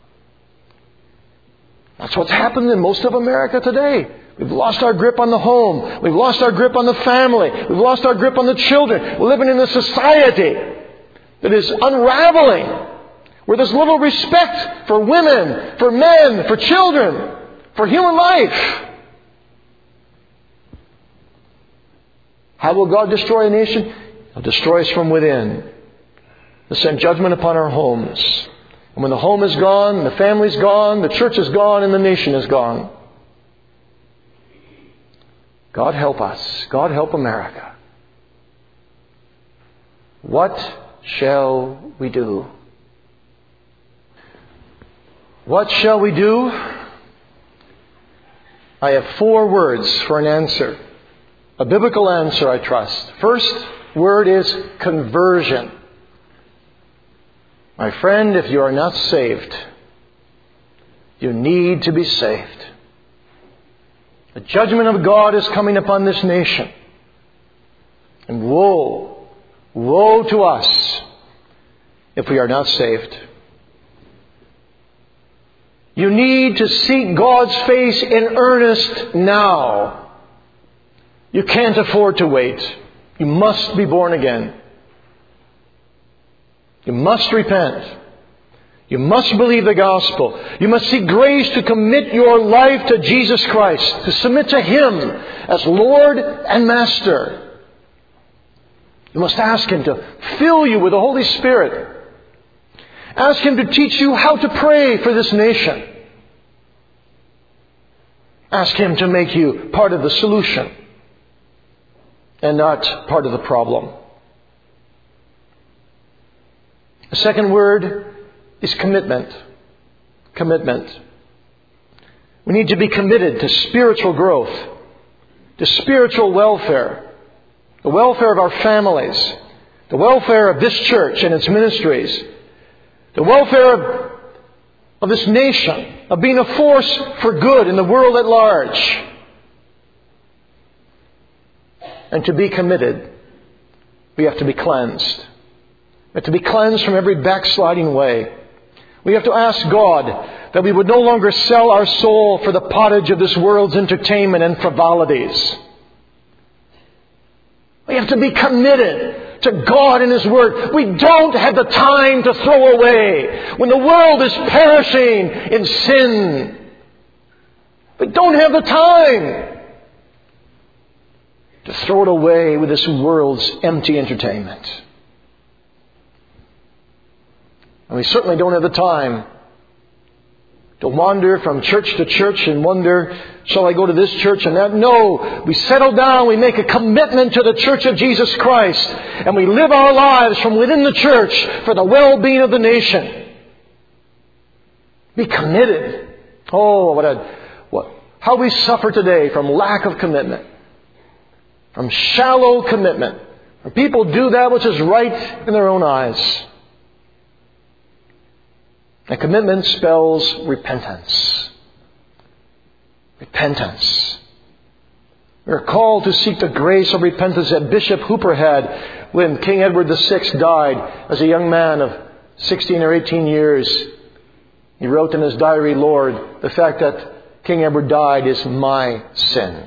Speaker 1: That's what's happened in most of America today. We've lost our grip on the home. We've lost our grip on the family. We've lost our grip on the children. We're living in a society that is unraveling, where there's little respect for women, for men, for children, for human life. How will God destroy a nation? He'll destroy us from within. He'll send judgment upon our homes. And when the home is gone, the family's gone, the church is gone, and the nation is gone. God help us. God help America. What shall we do? What shall we do? I have four words for an answer. A biblical answer, I trust. First word is conversion. My friend, if you are not saved, you need to be saved. The judgment of God is coming upon this nation. And woe, woe to us if we are not saved. You need to seek God's face in earnest now. You can't afford to wait. You must be born again. You must repent. You must believe the gospel. You must seek grace to commit your life to Jesus Christ, to submit to Him as Lord and Master. You must ask Him to fill you with the Holy Spirit. Ask Him to teach you how to pray for this nation. Ask Him to make you part of the solution. and not part of the problem. The second word is commitment. Commitment. We need to be committed to spiritual growth, to spiritual welfare, the welfare of our families, the welfare of this church and its ministries, the welfare of, of this nation, of being a force for good in the world at large. And to be committed, we have to be cleansed. We have to be cleansed from every backsliding way. We have to ask God that we would no longer sell our soul for the pottage of this world's entertainment and frivolities. We have to be committed to God and His Word. We don't have the time to throw away when the world is perishing in sin. We don't have the time to throw it away with this world's empty entertainment. And we certainly don't have the time to wander from church to church and wonder, shall I go to this church and that? No, we settle down, we make a commitment to the Church of Jesus Christ, and we live our lives from within the church for the well-being of the nation. Be committed. Oh, what a, what, how we suffer today from lack of commitment, from shallow commitment. When people do that which is right in their own eyes. And commitment spells repentance. Repentance. We are called to seek the grace of repentance that Bishop Hooper had when King Edward the Sixth died as a young man of sixteen or eighteen years. He wrote in his diary, Lord, the fact that King Edward died is my sin.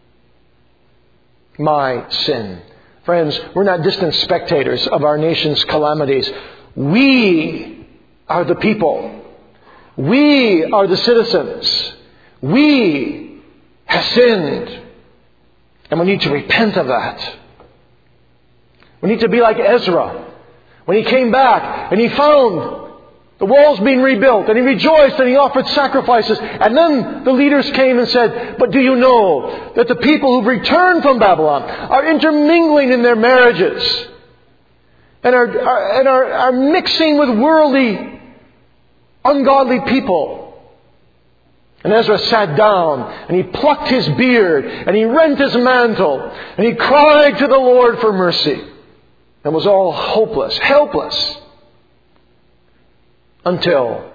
Speaker 1: My sin. Friends, we're not distant spectators of our nation's calamities. We are the people. We are the citizens. We have sinned. And we need to repent of that. We need to be like Ezra. When he came back and he found the walls being rebuilt and he rejoiced and he offered sacrifices. And then the leaders came and said, but do you know that the people who've returned from Babylon are intermingling in their marriages and are, are, and are, are mixing with worldly ungodly people. And Ezra sat down and he plucked his beard and he rent his mantle and he cried to the Lord for mercy and was all hopeless, helpless until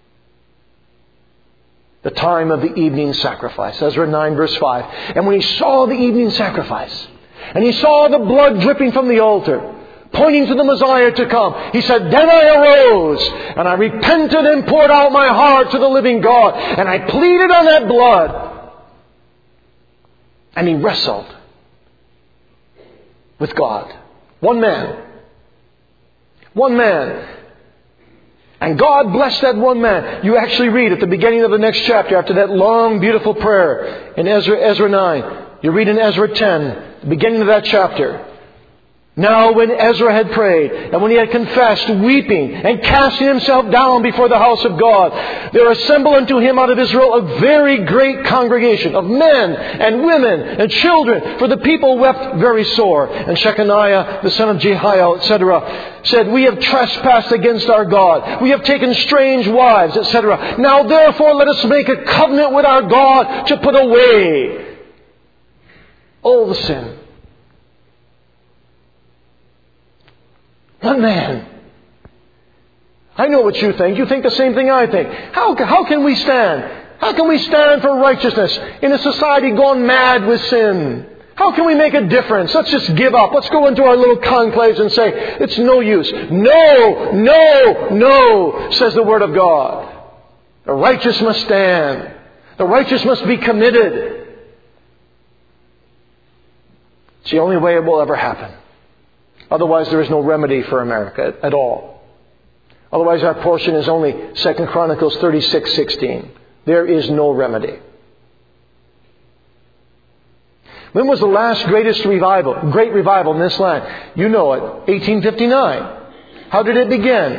Speaker 1: the time of the evening sacrifice. Ezra nine verse five. And when he saw the evening sacrifice and he saw the blood dripping from the altar, pointing to the Messiah to come, he said, then I arose and I repented and poured out my heart to the living God. And I pleaded on that blood. And he wrestled with God. One man. One man. And God blessed that one man. You actually read at the beginning of the next chapter, after that long, beautiful prayer in Ezra, Ezra nine. You read in Ezra ten, the beginning of that chapter. Now when Ezra had prayed, and when he had confessed, weeping, and casting himself down before the house of God, there assembled unto him out of Israel a very great congregation of men and women and children, for the people wept very sore. And Shechaniah, the son of Jehiel, et cetera, said, we have trespassed against our God. We have taken strange wives, et cetera. Now therefore let us make a covenant with our God to put away all the sin. One man. I know what you think. You think the same thing I think. How, how can we stand? How can we stand for righteousness in a society gone mad with sin? How can we make a difference? Let's just give up. Let's go into our little conclaves and say, it's no use. No, no, no, says the Word of God. The righteous must stand. The righteous must be committed. It's the only way it will ever happen. Otherwise, there is no remedy for America at all. Otherwise, our portion is only Second Chronicles thirty-six sixteen. There is no remedy. When was the last greatest revival, great revival in this land? You know it, eighteen fifty-nine. How did it begin?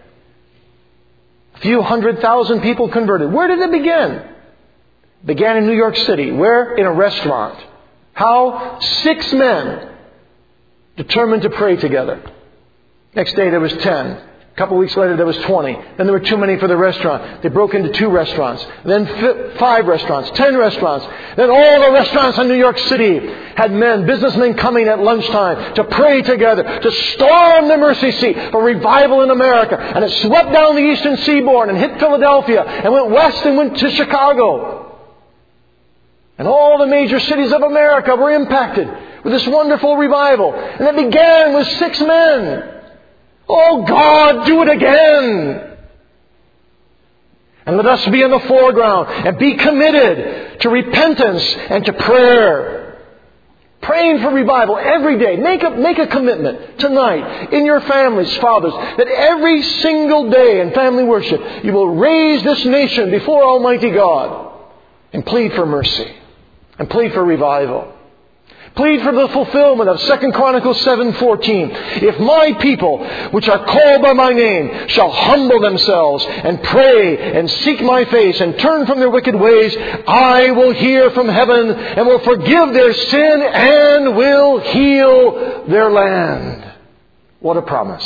Speaker 1: A few hundred thousand people converted. Where did it begin? It began in New York City. Where? In a restaurant. How six men determined to pray together. Next day there was ten. A couple weeks later there was twenty. Then there were too many for the restaurant. They broke into two restaurants. Then f- five restaurants. Ten restaurants. Then all the restaurants in New York City had men, businessmen coming at lunchtime to pray together, to storm the mercy seat for revival in America. And it swept down the eastern seaboard and hit Philadelphia and went west and went to Chicago. And all the major cities of America were impacted with this wonderful revival. And it began with six men. Oh God, do it again. And let us be in the foreground and be committed to repentance and to prayer. Praying for revival every day. Make a, make a commitment tonight in your families, fathers, that every single day in family worship you will raise this nation before Almighty God and plead for mercy. And plead for revival. Plead for the fulfillment of Second Chronicles seven fourteen. If my people, which are called by my name, shall humble themselves and pray and seek my face and turn from their wicked ways, I will hear from heaven and will forgive their sin and will heal their land. What a promise.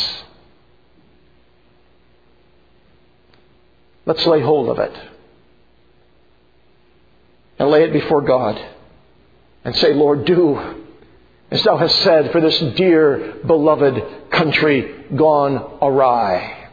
Speaker 1: Let's lay hold of it. And lay it before God. And say, Lord, do as Thou hast said for this dear, beloved country gone awry.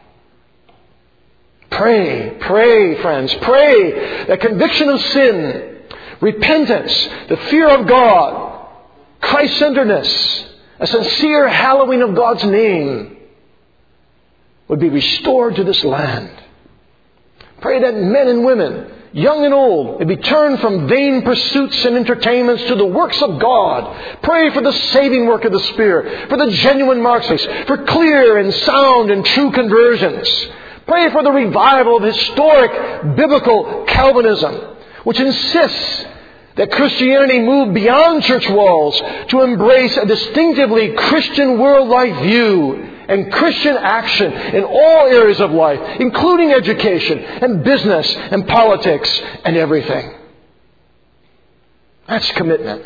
Speaker 1: Pray, pray, friends, pray that conviction of sin, repentance, the fear of God, Christ-centeredness, a sincere hallowing of God's name would be restored to this land. Pray that men and women, young and old, may be turned from vain pursuits and entertainments to the works of God. Pray for the saving work of the Spirit, for the genuine marksmen, for clear and sound and true conversions. Pray for the revival of historic biblical Calvinism, which insists that Christianity move beyond church walls to embrace a distinctively Christian world-life view and Christian action in all areas of life, including education and business and politics and everything. That's commitment.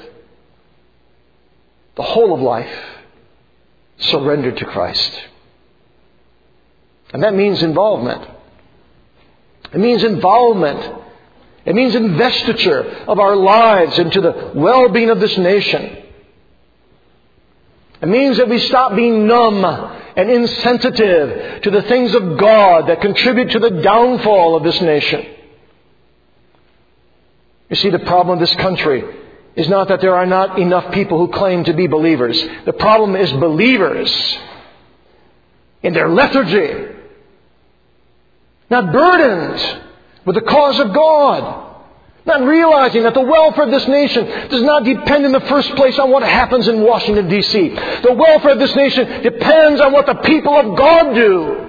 Speaker 1: The whole of life surrendered to Christ. And that means involvement. It means involvement. It means investiture of our lives into the well-being of this nation. It means that we stop being numb and insensitive to the things of God that contribute to the downfall of this nation. You see, the problem of this country is not that there are not enough people who claim to be believers. The problem is believers in their lethargy, not burdened with the cause of God. Not realizing that the welfare of this nation does not depend in the first place on what happens in Washington, D C The welfare of this nation depends on what the people of God do.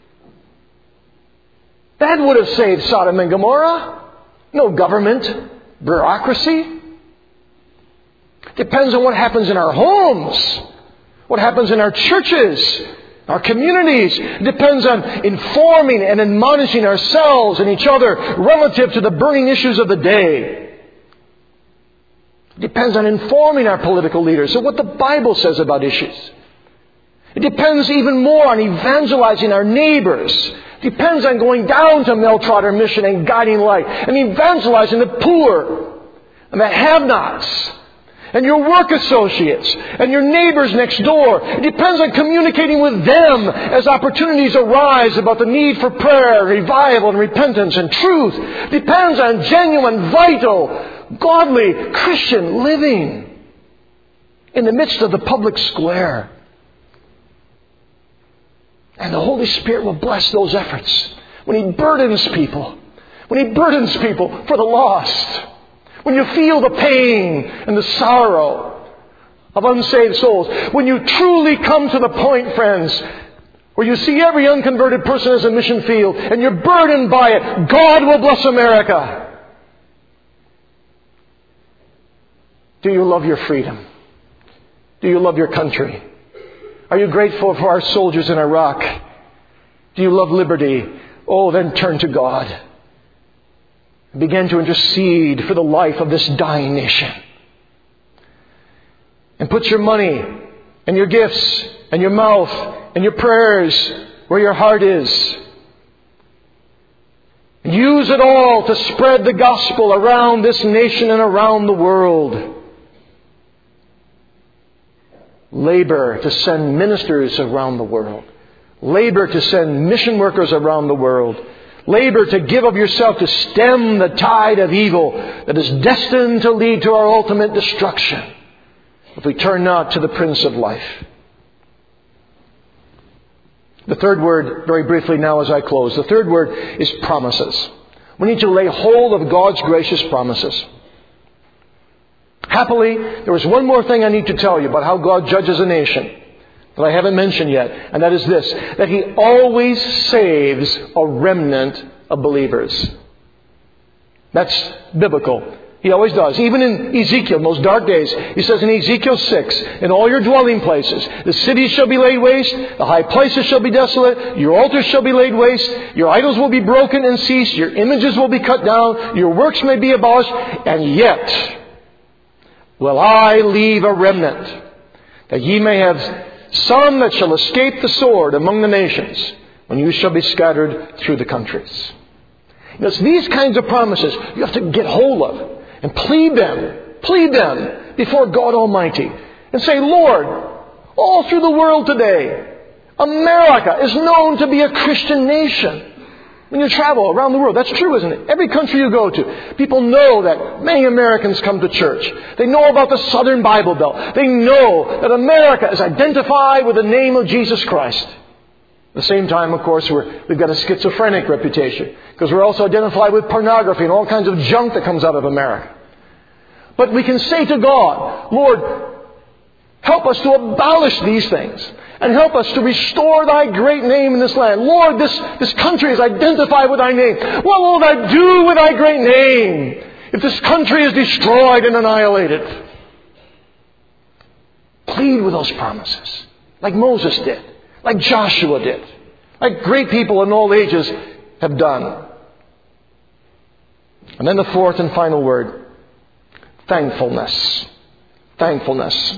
Speaker 1: That would have saved Sodom and Gomorrah. No government bureaucracy. Depends on what happens in our homes, what happens in our churches, our communities. It depends on informing and admonishing ourselves and each other relative to the burning issues of the day. It depends on informing our political leaders of what the Bible says about issues. It depends even more on evangelizing our neighbors. It depends on going down to Meltrotter Mission and Guiding Light and evangelizing the poor and the have-nots and your work associates and your neighbors next door. It depends on communicating with them as opportunities arise about the need for prayer, revival, and repentance and truth. It depends on genuine, vital, godly, Christian living in the midst of the public square. And the Holy Spirit will bless those efforts when He burdens people. When He burdens people for the lost. When you feel the pain and the sorrow of unsaved souls. When you truly come to the point, friends, where you see every unconverted person as a mission field and you're burdened by it, God will bless America. Do you love your freedom? Do you love your country? Are you grateful for our soldiers in Iraq? Do you love liberty? Oh, then turn to God. Begin to intercede for the life of this dying nation. And put your money and your gifts and your mouth and your prayers where your heart is. Use it all to spread the gospel around this nation and around the world. Labor to send ministers around the world. Labor to send mission workers around the world. Labor to give of yourself to stem the tide of evil that is destined to lead to our ultimate destruction if we turn not to the Prince of Life. The third word, very briefly now as I close, the third word is promises. We need to lay hold of God's gracious promises. Happily, there is one more thing I need to tell you about how God judges a nation that I haven't mentioned yet, and that is this, that He always saves a remnant of believers. That's biblical. He always does. Even in Ezekiel, in those dark days, He says in Ezekiel six, in all your dwelling places, the cities shall be laid waste, the high places shall be desolate, your altars shall be laid waste, your idols will be broken and cease, your images will be cut down, your works may be abolished, and yet will I leave a remnant, that ye may have some that shall escape the sword among the nations, when you shall be scattered through the countries. You know, it's these kinds of promises you have to get hold of and plead them, plead them before God Almighty. And say, Lord, all through the world today, America is known to be a Christian nation. When you travel around the world, that's true, isn't it? Every country you go to, people know that many Americans come to church. They know about the Southern Bible Belt. They know that America is identified with the name of Jesus Christ. At the same time, of course, we're, we've got a schizophrenic reputation, because we're also identified with pornography and all kinds of junk that comes out of America. But we can say to God, Lord, help us to abolish these things and help us to restore Thy great name in this land. Lord, this, this country is identified with Thy name. What will Thou do with Thy great name if this country is destroyed and annihilated? Plead with those promises, like Moses did, like Joshua did, like great people in all ages have done. And then the fourth and final word, thankfulness. Thankfulness.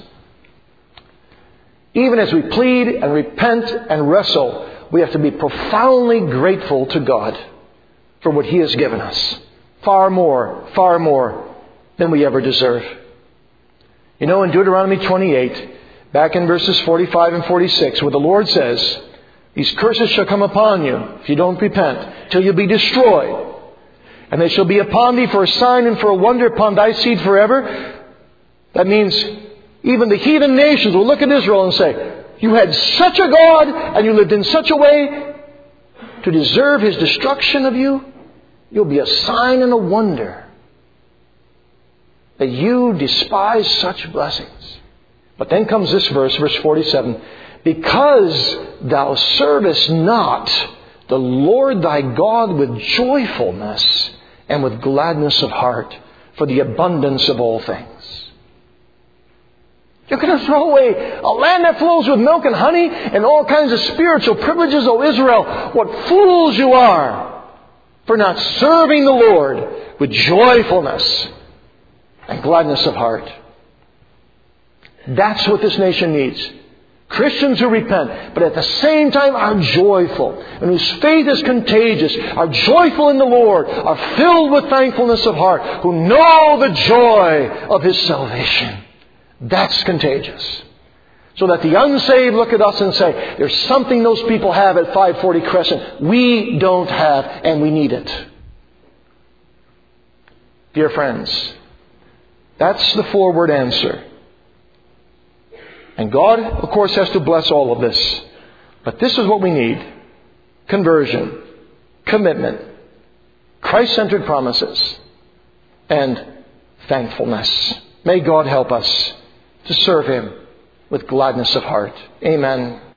Speaker 1: Even as we plead and repent and wrestle, we have to be profoundly grateful to God for what He has given us. Far more, far more than we ever deserve. You know, in Deuteronomy twenty-eight, back in verses forty-five and forty-six, where the Lord says, these curses shall come upon you if you don't repent, till you be destroyed. And they shall be upon thee for a sign and for a wonder upon thy seed forever. That means even the heathen nations will look at Israel and say, you had such a God and you lived in such a way to deserve His destruction of you. You'll be a sign and a wonder that you despise such blessings. But then comes this verse, verse forty-seven. Because thou servest not the Lord thy God with joyfulness and with gladness of heart for the abundance of all things. You're going to throw away a land that flows with milk and honey and all kinds of spiritual privileges, O Israel. What fools you are for not serving the Lord with joyfulness and gladness of heart. That's what this nation needs. Christians who repent, but at the same time are joyful, and whose faith is contagious, are joyful in the Lord, are filled with thankfulness of heart, who know the joy of His salvation. That's contagious. So that the unsaved look at us and say, there's something those people have at five forty Crescent we don't have, and we need it. Dear friends, that's the four-word answer. And God, of course, has to bless all of this. But this is what we need. Conversion, commitment, Christ-centered promises, and thankfulness. May God help us to serve Him with gladness of heart. Amen.